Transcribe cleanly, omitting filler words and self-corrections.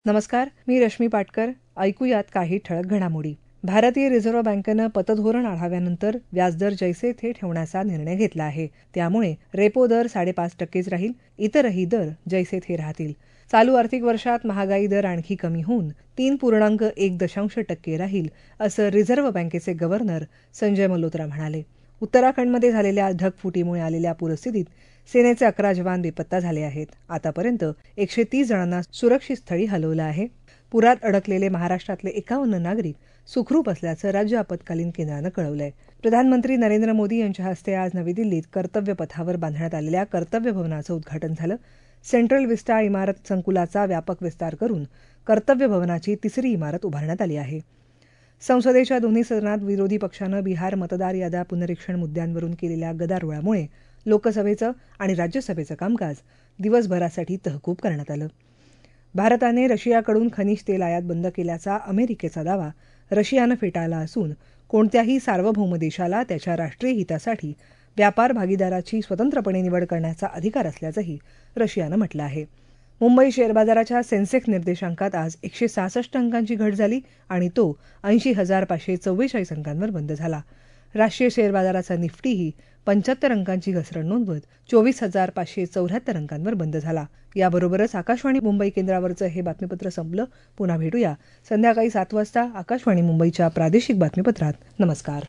नमस्कार, मी रश्मी पाटकर. ऐकूयात काही ठळक घडामोडी. भारतीय रिझर्व्ह बँकेनं पतधोरण आढाव्यानंतर व्याजदर जैसे थे ठेवण्याचा निर्णय घेतला आहे. त्यामुळे रेपो दर 5.5% राहील, इतरही दर जैसे थे राहतील. चालू आर्थिक वर्षात महागाई दर आणखी कमी होऊन 3.1% राहील, असं रिझर्व्ह बँकेचे गव्हर्नर संजय मल्होत्रा म्हणाले. उत्तराखंडमध्ये झालेल्या ढगफुटीमुळे आलेल्या पूरस्थितीत सेनेचे 11 जवान बेपत्ता झाले आहेत. आतापर्यंत 130 जणांना सुरक्षित स्थळी हलवलं आहे. पुरात अडकलेले महाराष्ट्रातले 51 नागरिक सुखरूप असल्याचं राज्य आपत्कालीन केंद्रानं कळवलंय. प्रधानमंत्री नरेंद्र मोदी यांच्या हस्ते आज नवी दिल्लीत कर्तव्य पथावर बांधण्यात आलेल्या कर्तव्य भवनाचं उद्घाटन झालं. सेंट्रल विस्टा इमारत संकुलाचा व्यापक विस्तार करून कर्तव्य भवनाची तिसरी इमारत उभारण्यात आली आहे. संसदेच्या दोन्ही सदनात विरोधी पक्षानं बिहार मतदार याद्या पुनरीक्षण मुद्द्यांवरून केलेल्या गदारोळामुळे लोकसभेचं आणि राज्यसभेचं कामकाज दिवसभरासाठी तहकूब करण्यात आलं. भारताने रशियाकडून खनिज तेल आयात बंद केल्याचा अमेरिकेचा दावा रशियानं फेटाळला असून कोणत्याही सार्वभौम देशाला त्याच्या राष्ट्रीय हितासाठी व्यापार भागीदाराची स्वतंत्रपणे निवड करण्याचा अधिकार असल्याचंही रशियानं म्हटलं आहे. मुंबई शेअर बाजाराच्या सेन्सेक्स निर्देशांकात आज 166 अंकांची घट झाली आणि तो 80,544 अंकांवर बंद झाला. राष्ट्रीय शेअर बाजाराचा निफ्टीही 75 अंकांची घसरण नोंदवत 24,574 अंकांवर बंद झाला. याबरोबरच आकाशवाणी मुंबई केंद्रावरचं हे बातमीपत्र संपलं. पुन्हा भेटूया संध्याकाळी 7 वाजता आकाशवाणी मुंबईच्या प्रादेशिक बातमीपत्रात. नमस्कार.